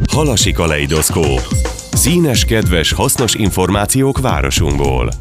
Halasi kaleidoszkóp. Színes, kedves, hasznos információk városunkból.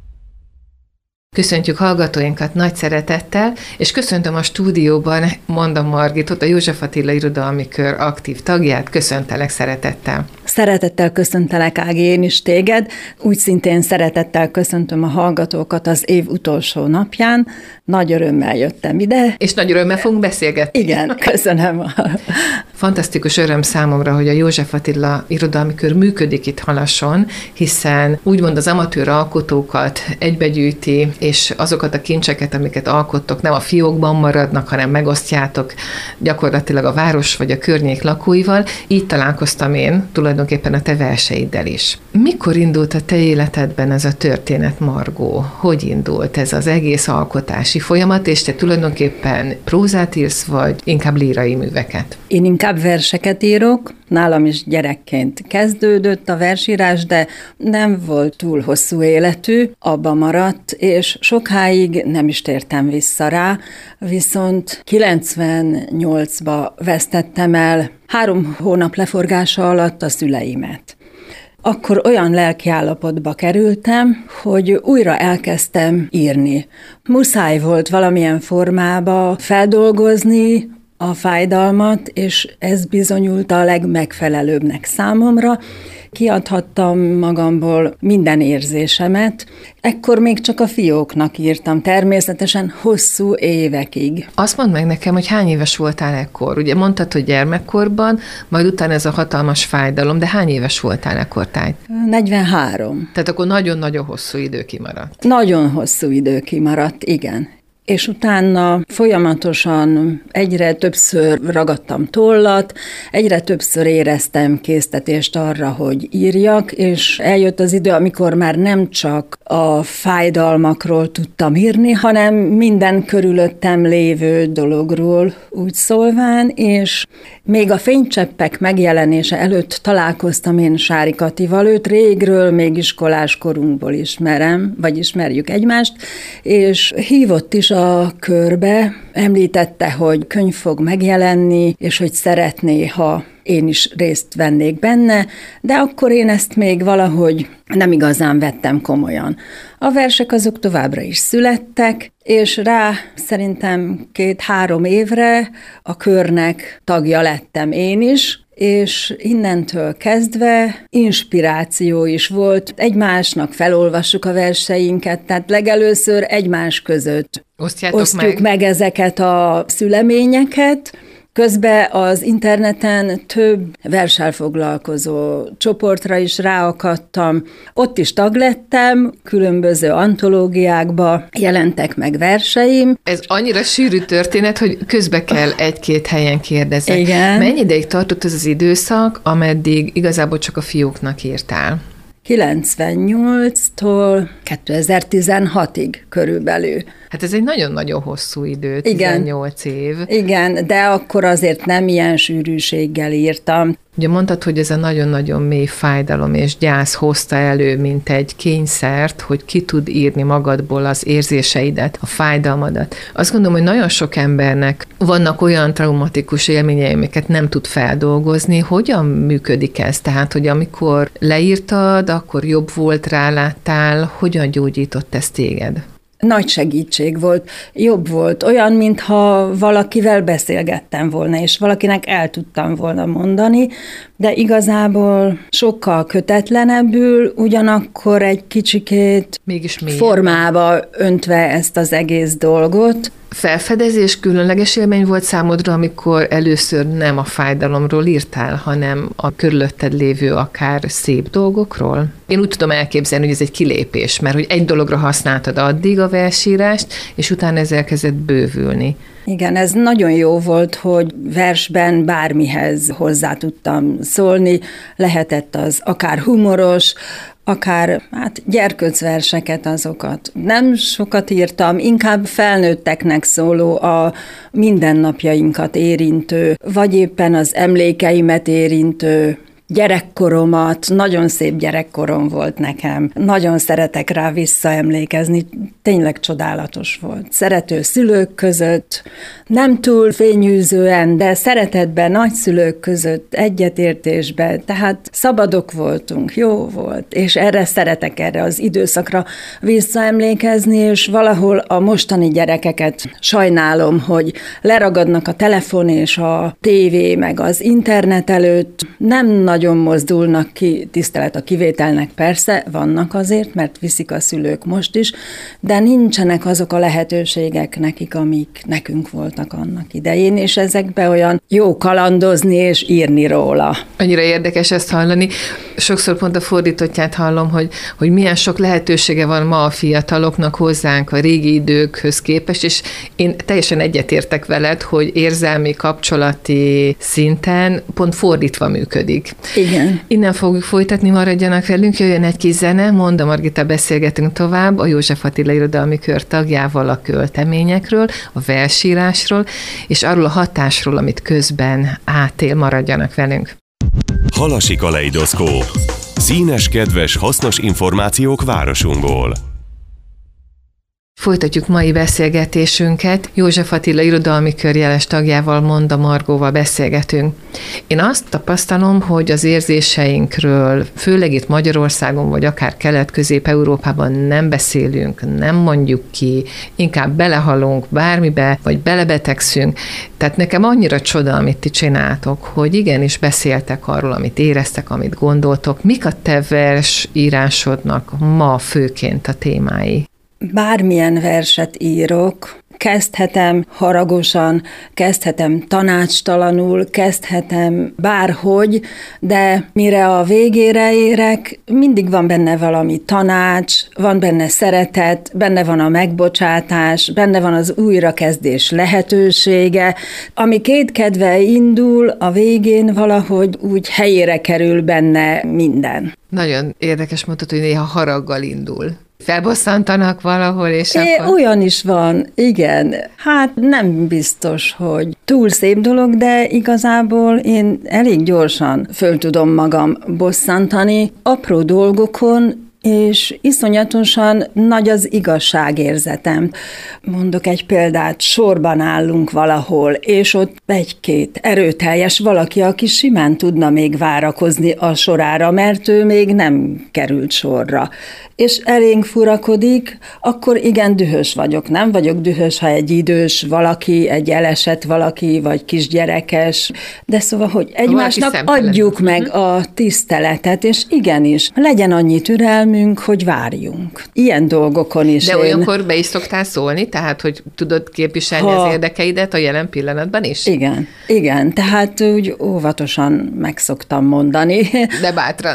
Köszöntjük hallgatóinkat nagy szeretettel, és köszöntöm a stúdióban Monda Margitot, a József Attila Irodalmi Kör aktív tagját. Köszöntelek szeretettel. Szeretettel köszöntelek, Ági, én is téged. Úgy szintén szeretettel köszöntöm a hallgatókat az év utolsó napján. Nagy örömmel jöttem ide. És nagy örömmel fogunk beszélgetni. Igen, köszönöm. Fantasztikus öröm számomra, hogy a József Attila Irodalmi Kör működik itt Halason, hiszen úgymond az amatőr alkotókat egybegyűjti, és azokat a kincseket, amiket alkottok, nem a fiókban maradnak, hanem megosztjátok gyakorlatilag a város vagy a környék lakóival. Így találkoztam én tulajdonképpen a te verseiddel is. Mikor indult a te életedben ez a történet, Margó? Hogy indult ez az egész alkotási folyamat, és te tulajdonképpen prózát írsz, vagy inkább lírai műveket? Én inkább verseket írok. Nálam is gyerekként kezdődött a versírás, de nem volt túl hosszú életű, abba maradt, és sokáig nem is tértem vissza rá, viszont 98-ba vesztettem el 3 hónap leforgása alatt a szüleimet. Akkor olyan lelkiállapotba kerültem, hogy újra elkezdtem írni. Muszáj volt valamilyen formába feldolgozni a fájdalmat, és ez bizonyult a legmegfelelőbbnek számomra. Kiadhattam magamból minden érzésemet. Ekkor még csak a fióknak írtam, természetesen hosszú évekig. Azt mondd meg nekem, hogy hány éves voltál ekkor? Ugye mondtad, hogy gyermekkorban, majd utána ez a hatalmas fájdalom, de hány éves voltál ekkor, Táj? 43. Tehát akkor nagyon-nagyon hosszú idő kimaradt. Nagyon hosszú idő kimaradt, igen. És utána folyamatosan egyre többször ragadtam tollat, egyre többször éreztem késztetést arra, hogy írjak, és eljött az idő, amikor már nem csak a fájdalmakról tudtam írni, hanem minden körülöttem lévő dologról úgy szólván, és még a fénycseppek megjelenése előtt találkoztam én Sári Katival, őt régről, még iskolás korunkból ismerem, vagy ismerjük egymást, és hívott is a körbe, említette, hogy könyv fog megjelenni, és hogy szeretné, ha én is részt vennék benne, de akkor én ezt még valahogy nem igazán vettem komolyan. A versek azok továbbra is születtek, és rá szerintem 2-3 évre a körnek tagja lettem én is, és innentől kezdve inspiráció is volt. Egymásnak felolvassuk a verseinket, tehát legelőször egymás között osztjuk meg ezeket a szüleményeket. Közben az interneten több verssel foglalkozó csoportra is ráakadtam. Ott is tag lettem, különböző antológiákba jelentek meg verseim. Ez annyira sűrű történet, hogy közbe kell 1-2 helyen kérdezni. Igen. Mennyi ideig tartott ez az időszak, ameddig igazából csak a fióknak írtál? 98-tól 2016-ig körülbelül. Hát ez egy nagyon-nagyon hosszú idő, 18 év. Igen, de akkor azért nem ilyen sűrűséggel írtam. Ugye mondtad, hogy ez a nagyon-nagyon mély fájdalom és gyász hozta elő, mint egy kényszert, hogy ki tud írni magadból az érzéseidet, a fájdalmadat. Azt gondolom, hogy nagyon sok embernek vannak olyan traumatikus élményei, amiket nem tud feldolgozni. Hogyan működik ez? Tehát, hogy amikor leírtad, akkor jobb volt, ráláttál, hogyan gyógyított ez téged? Nagy segítség volt, jobb volt, olyan, mintha valakivel beszélgettem volna, és valakinek el tudtam volna mondani, de igazából sokkal kötetlenebbül, ugyanakkor egy kicsikét mégis formába öntve ezt az egész dolgot. Felfedezés, különleges élmény volt számodra, amikor először nem a fájdalomról írtál, hanem a körülötted lévő akár szép dolgokról? Én úgy tudom elképzelni, hogy ez egy kilépés, mert hogy egy dologra használtad addig a versírást, és utána ez elkezdett bővülni. Igen, ez nagyon jó volt, hogy versben bármihez hozzá tudtam szólni, lehetett az akár humoros, akár gyerkőcverseket, azokat nem sokat írtam, inkább felnőtteknek szóló, a mindennapjainkat érintő, vagy éppen az emlékeimet érintő gyerekkoromat, nagyon szép gyerekkorom volt nekem. Nagyon szeretek rá visszaemlékezni, tényleg csodálatos volt. Szerető szülők között, nem túl fényűzően, de szeretetben, nagyszülők között, egyetértésben, tehát szabadok voltunk, jó volt, és szeretek erre az időszakra visszaemlékezni, és valahol a mostani gyerekeket sajnálom, hogy leragadnak a telefon és a tévé, meg az internet előtt, nem nagyon mozdulnak ki, tisztelet a kivételnek persze, vannak azért, mert viszik a szülők most is, de nincsenek azok a lehetőségek nekik, amik nekünk voltak annak idején, és ezekbe olyan jó kalandozni és írni róla. Annyira érdekes ezt hallani. Sokszor pont a fordítottját hallom, hogy milyen sok lehetősége van ma a fiataloknak hozzánk a régi időkhöz képest, és én teljesen egyetértek veled, hogy érzelmi, kapcsolati szinten pont fordítva működik. Igen. Innen fogjuk folytatni, maradjanak velünk, jöjjön egy kis zene, Monda Margita, beszélgetünk tovább a József Attila Irodalmi Kör tagjával a költeményekről, a versírásról, és arról a hatásról, amit közben átél, maradjanak velünk. Halasi kaleidoszkóp. Színes, kedves, hasznos információk városunkból. Folytatjuk mai beszélgetésünket. József Attila Irodalmi Kör jeles tagjával, Monda Margóval beszélgetünk. Én azt tapasztalom, hogy az érzéseinkről, főleg itt Magyarországon, vagy akár Kelet-Közép-Európában nem beszélünk, nem mondjuk ki, inkább belehalunk bármibe, vagy belebetegszünk. Tehát nekem annyira csoda, amit ti csináltok, hogy igenis beszéltek arról, amit éreztek, amit gondoltok. Mik a te versírásodnak ma főként a témái? Bármilyen verset írok, kezdhetem haragosan, kezdhetem tanácstalanul, kezdhetem bárhogy, de mire a végére érek, mindig van benne valami tanács, van benne szeretet, benne van a megbocsátás, benne van az újrakezdés lehetősége. Ami kétkedve indul, a végén valahogy úgy helyére kerül benne minden. Nagyon érdekes mondtad, hogy néha haraggal indul. Felbosszantanak valahol, és akkor... Olyan is van, igen. Hát nem biztos, hogy túl szép dolog, de igazából én elég gyorsan föl tudom magam bosszantani apró dolgokon, és iszonyatosan nagy az igazságérzetem. Mondok egy példát, sorban állunk valahol, és ott egy-két erőteljes valaki, aki simán tudna még várakozni a sorára, mert ő még nem került sorra. És elénk furakodik, akkor igen, dühös vagyok. Nem vagyok dühös, ha egy idős valaki, egy elesett valaki, vagy kisgyerekes, de szóval, hogy egymásnak adjuk meg a tiszteletet, és igenis, legyen annyi türelmünk, hogy várjunk. Ilyen dolgokon is. De olyankor be is szoktál szólni, tehát, hogy tudod képviselni az érdekeidet a jelen pillanatban is? Igen, tehát úgy óvatosan meg szoktam mondani. De bátran.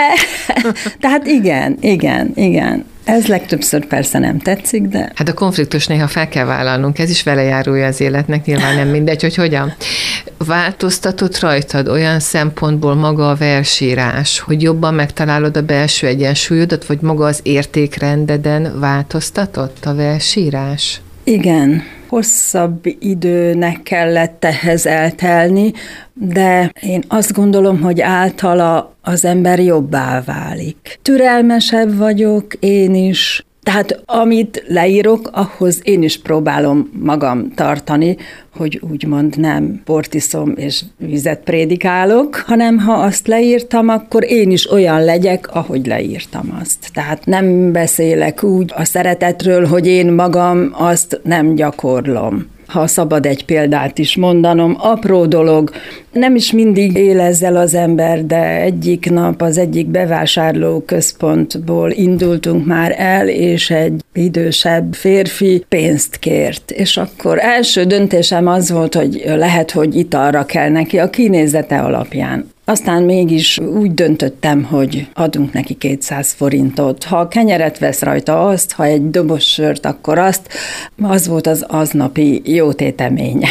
Tehát igen. Ez legtöbbször persze nem tetszik, de... Hát a konfliktus néha fel kell vállalnunk, ez is velejárója az életnek, nyilván nem mindegy, hogy hogyan. Változtatott rajtad olyan szempontból maga a versírás, hogy jobban megtalálod a belső egyensúlyodat, vagy maga az értékrendeden változtatott a versírás? Igen, hosszabb időnek kellett ehhez eltelni, de én azt gondolom, hogy általa az ember jobbá válik. Türelmesebb vagyok én is, tehát amit leírok, ahhoz én is próbálom magam tartani, hogy úgymond nem bort iszom és vizet prédikálok, hanem ha azt leírtam, akkor én is olyan legyek, ahogy leírtam azt. Tehát nem beszélek úgy a szeretetről, hogy én magam azt nem gyakorlom. Ha szabad egy példát is mondanom, apró dolog, nem is mindig él ezzel az ember, de egyik nap az egyik bevásárlóközpontból indultunk már el, és egy idősebb férfi pénzt kért. És akkor első döntésem az volt, hogy lehet, hogy italra kell neki a kinézete alapján. Aztán mégis úgy döntöttem, hogy adunk neki 200 forintot. Ha kenyeret vesz rajta, azt, ha egy doboz sört, akkor azt. Az volt az aznapi jótéteményem.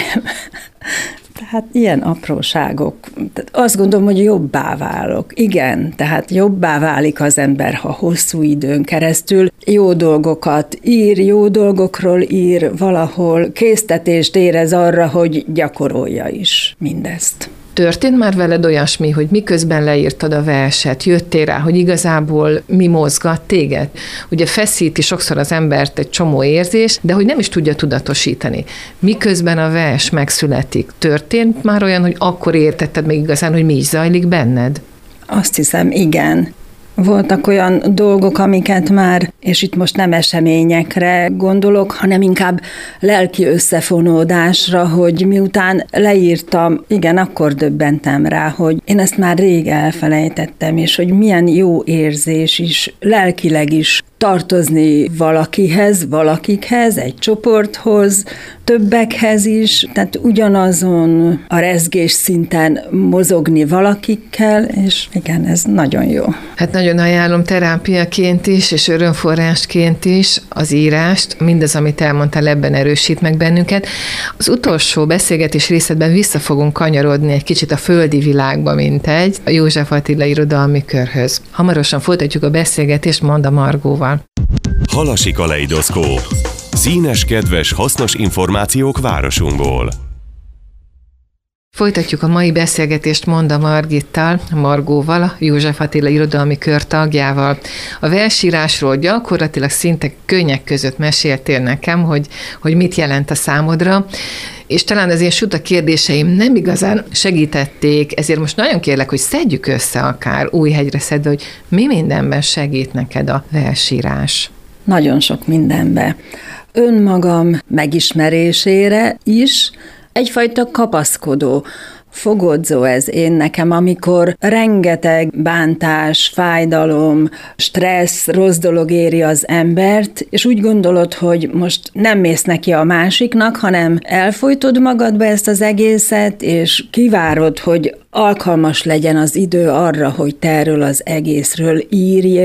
Tehát ilyen apróságok. Tehát azt gondolom, hogy jobbá válok. Igen, tehát jobbá válik az ember, ha hosszú időn keresztül jó dolgokat ír, jó dolgokról ír, valahol késztetést érez arra, hogy gyakorolja is mindezt. Történt már veled olyasmi, hogy miközben leírtad a verset, jöttél rá, hogy igazából mi mozgat téged? Ugye feszíti sokszor az embert egy csomó érzés, de hogy nem is tudja tudatosítani. Miközben a vers megszületik, történt már olyan, hogy akkor értetted meg igazán, hogy mi is zajlik benned? Azt hiszem, igen. Voltak olyan dolgok, amiket már, és itt most nem eseményekre gondolok, hanem inkább lelki összefonódásra, hogy miután leírtam, igen, akkor döbbentem rá, hogy én ezt már rég elfelejtettem, és hogy milyen jó érzés is, lelkileg is tartozni valakihez, valakikhez, egy csoporthoz, többekhez is, tehát ugyanazon a rezgés szinten mozogni valakikkel, és igen, ez nagyon jó. Hát nagyon ajánlom terápiaként is, és örömforrásként is az írást, mindaz, amit elmondtál, ebben erősít meg bennünket. Az utolsó beszélgetés részletben vissza fogunk kanyarodni egy kicsit a földi világba, mintegy, a József Attila Irodalmi Körhöz. Hamarosan folytatjuk a beszélgetést Manda Margóval. Halasi kaleidoszkóp. Színes, kedves, hasznos információk városunkból. Folytatjuk a mai beszélgetést Manda Margittal, Margóval, a József Attila Irodalmi Kör tagjával. A versírásról gyakorlatilag szinte könnyek között meséltél nekem, hogy mit jelent a számodra, és talán az én suta kérdéseim nem igazán segítették, ezért most nagyon kérlek, hogy szedjük össze akár új hegyre szedve, hogy mi mindenben segít neked a versírás. Nagyon sok mindenben. Önmagam megismerésére is egyfajta kapaszkodó, fogodzó ez én nekem, amikor rengeteg bántás, fájdalom, stressz, rossz dolog éri az embert, és úgy gondolod, hogy most nem mész neki a másiknak, hanem elfojtod magadba ezt az egészet, és kivárod, hogy alkalmas legyen az idő arra, hogy te erről az egészről írj,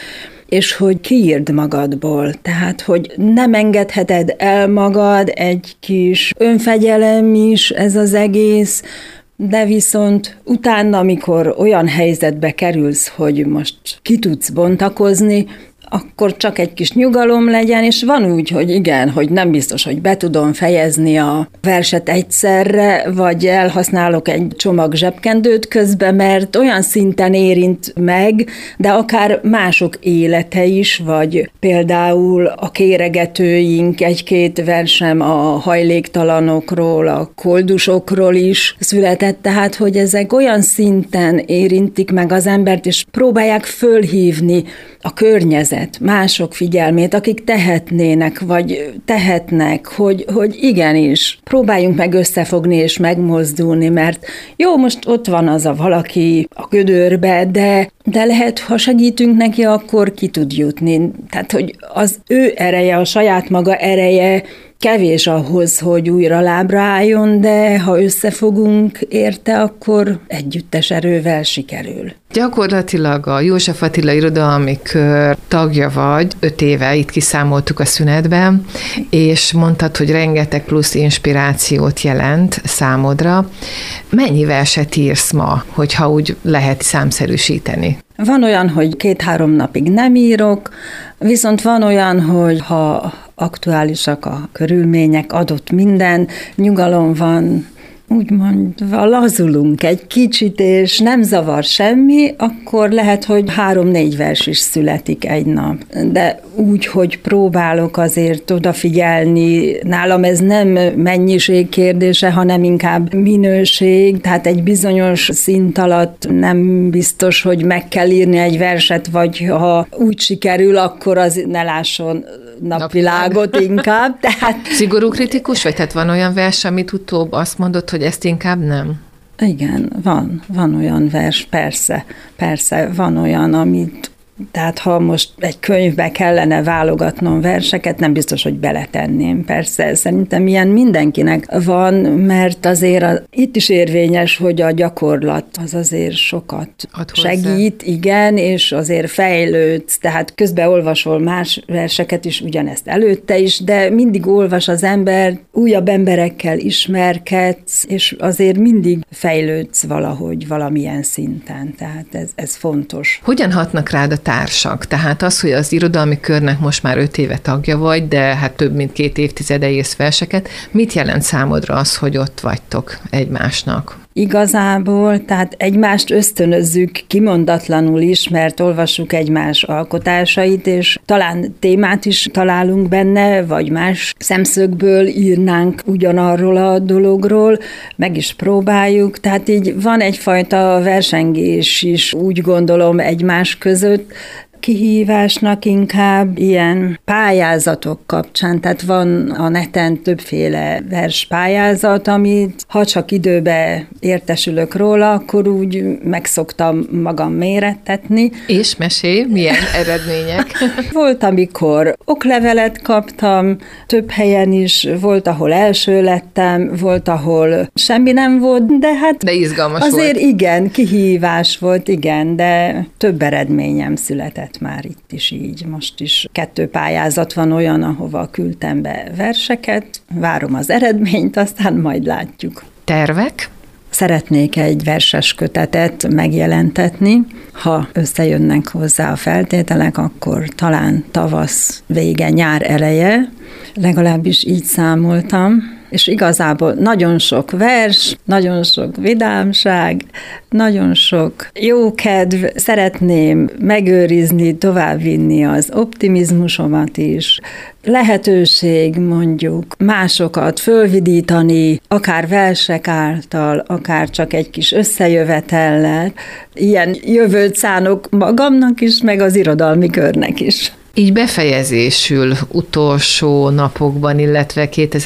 és hogy kiírd magadból. Tehát, hogy nem engedheted el magad, egy kis önfegyelem is ez az egész, de viszont utána, amikor olyan helyzetbe kerülsz, hogy most ki tudsz bontakozni, akkor csak egy kis nyugalom legyen, és van úgy, hogy igen, hogy nem biztos, hogy be tudom fejezni a verset egyszerre, vagy elhasználok egy csomag zsebkendőt közben, mert olyan szinten érint meg, de akár mások élete is, vagy például a kéregetőink, egy-két versem a hajléktalanokról, a koldusokról is született, tehát, hogy ezek olyan szinten érintik meg az embert, és próbálják fölhívni a környezet, mások figyelmét, akik tehetnének, vagy tehetnek, hogy igenis, próbáljunk meg összefogni és megmozdulni, mert jó, most ott van az a valaki a gödörbe, de lehet, ha segítünk neki, akkor ki tud jutni. Tehát, hogy az ő ereje, a saját maga ereje kevés ahhoz, hogy újra lábra álljon, de ha összefogunk érte, akkor együttes erővel sikerül. Gyakorlatilag a József Attila Irodalmi Kör tagja vagy, 5 éve, itt kiszámoltuk a szünetben, és mondtad, hogy rengeteg plusz inspirációt jelent számodra. Mennyi verset írsz ma, hogyha úgy lehet számszerűsíteni? Van olyan, hogy 2-3 napig nem írok, viszont van olyan, hogy ha aktuálisak a körülmények, adott minden, nyugalom van, úgymond lazulunk egy kicsit, és nem zavar semmi, akkor lehet, hogy 3-4 vers is születik egy nap. De úgy, hogy próbálok azért odafigyelni, nálam ez nem mennyiség kérdése, hanem inkább minőség, tehát egy bizonyos szint alatt nem biztos, hogy meg kell írni egy verset, vagy ha úgy sikerül, akkor az ne lásson napvilágot inkább. Tehát... Szigorú kritikus vagy? Tehát van olyan vers, amit utóbb azt mondod, hogy ezt inkább nem? Igen, van olyan vers, persze, van olyan, amit tehát ha most egy könyvbe kellene válogatnom verseket, nem biztos, hogy beletenném. Persze, szerintem ilyen mindenkinek van, mert azért itt is érvényes, hogy a gyakorlat az azért sokat segít, igen, és azért fejlődsz, tehát közben olvasol más verseket is, ugyanezt előtte is, de mindig olvas az ember, újabb emberekkel ismerkedsz, és azért mindig fejlődsz valahogy, valamilyen szinten, tehát ez fontos. Hogyan hatnak rád a társak? Tehát az, hogy az irodalmi körnek most már 5 éve tagja vagy, de hát több mint 2 évtizede írsz verseket, mit jelent számodra az, hogy ott vagytok egymásnak? igazából, tehát egymást ösztönözzük kimondatlanul is, mert olvassuk egymás alkotásait, és talán témát is találunk benne, vagy más szemszögből írnánk ugyanarról a dologról, meg is próbáljuk, tehát így van egyfajta versengés is, úgy gondolom, egymás között, kihívásnak inkább ilyen pályázatok kapcsán, tehát van a neten többféle verspályázat, amit ha csak időbe értesülök róla, akkor úgy megszoktam magam mérettetni. És mesélj, milyen eredmények? Volt, amikor oklevelet kaptam, több helyen is, volt, ahol első lettem, volt, ahol semmi nem volt, de hát de izgalmas azért volt. Igen, kihívás volt, igen, de több eredményem született már itt is így. Most is 2 pályázat van olyan, ahova küldtem be verseket, várom az eredményt, aztán majd látjuk. Tervek? Szeretnék egy verses kötetet megjelentetni. Ha összejönnek hozzá a feltételek, akkor talán tavasz vége, nyár eleje. Legalábbis így számoltam. És igazából nagyon sok vers, nagyon sok vidámság, nagyon sok jókedv. Szeretném megőrizni, továbbvinni az optimizmusomat is. Lehetőség mondjuk másokat fölvidítani, akár versek által, akár csak egy kis összejövetellel. Ilyen jövőt szánok magamnak is, meg az irodalmi körnek is. Így befejezésül utolsó napokban, illetve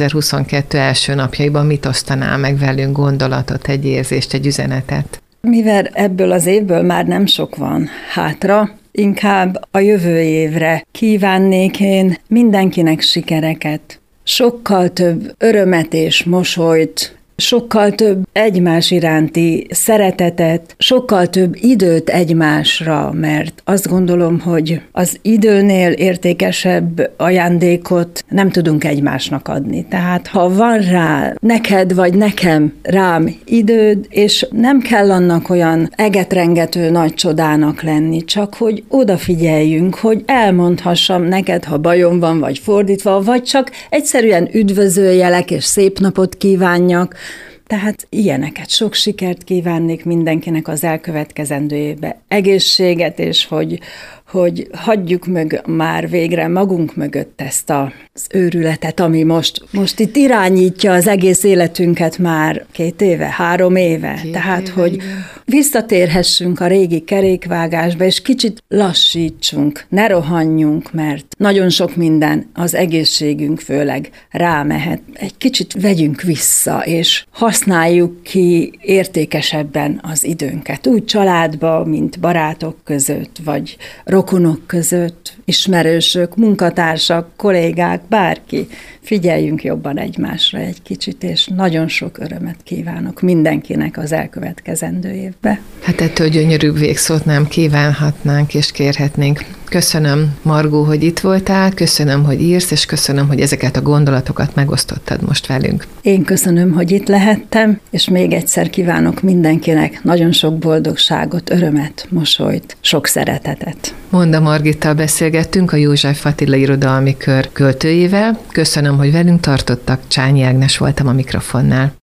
2022 első napjaiban mit osztanál meg velünk gondolatot, egy érzést, egy üzenetet? Mivel ebből az évből már nem sok van hátra, inkább a jövő évre kívánnék én mindenkinek sikereket, sokkal több örömet és mosolyt, sokkal több egymás iránti szeretetet, sokkal több időt egymásra, mert azt gondolom, hogy az időnél értékesebb ajándékot nem tudunk egymásnak adni. Tehát ha van rá neked vagy nekem rám időd, és nem kell annak olyan egetrengető nagy csodának lenni, csak hogy odafigyeljünk, hogy elmondhassam neked, ha bajom van, vagy fordítva, vagy csak egyszerűen üdvözöljelek és szép napot kívánjak. Tehát ilyeneket, sok sikert kívánnék mindenkinek az elkövetkezendő évbe. Egészséget, és hogy hagyjuk már végre magunk mögött ezt az őrületet, ami most itt irányítja az egész életünket már 2 éve, 3 éve. Tehát, hogy igen, visszatérhessünk a régi kerékvágásba, és kicsit lassítsunk, ne rohanjunk, mert nagyon sok minden, az egészségünk főleg rámehet. Egy kicsit vegyünk vissza, és használjuk ki értékesebben az időnket. Úgy családba, mint barátok között, vagy rokonok között, ismerősök, munkatársak, kollégák, bárki. Figyeljünk jobban egymásra egy kicsit, és nagyon sok örömet kívánok mindenkinek az elkövetkezendő évbe. Hát ettől gyönyörűbb végszót nem kívánhatnánk és kérhetnénk. Köszönöm, Margó, hogy itt voltál, köszönöm, hogy írsz, és köszönöm, hogy ezeket a gondolatokat megosztottad most velünk. Én köszönöm, hogy itt lehettem, és még egyszer kívánok mindenkinek nagyon sok boldogságot, örömet, mosolyt, sok szeretetet. Monda Margittal beszélgettünk, a József Attila Irodalmi Kör költőjével. Köszönöm, hogy velünk tartottak, Csányi Ágnes voltam a mikrofonnál.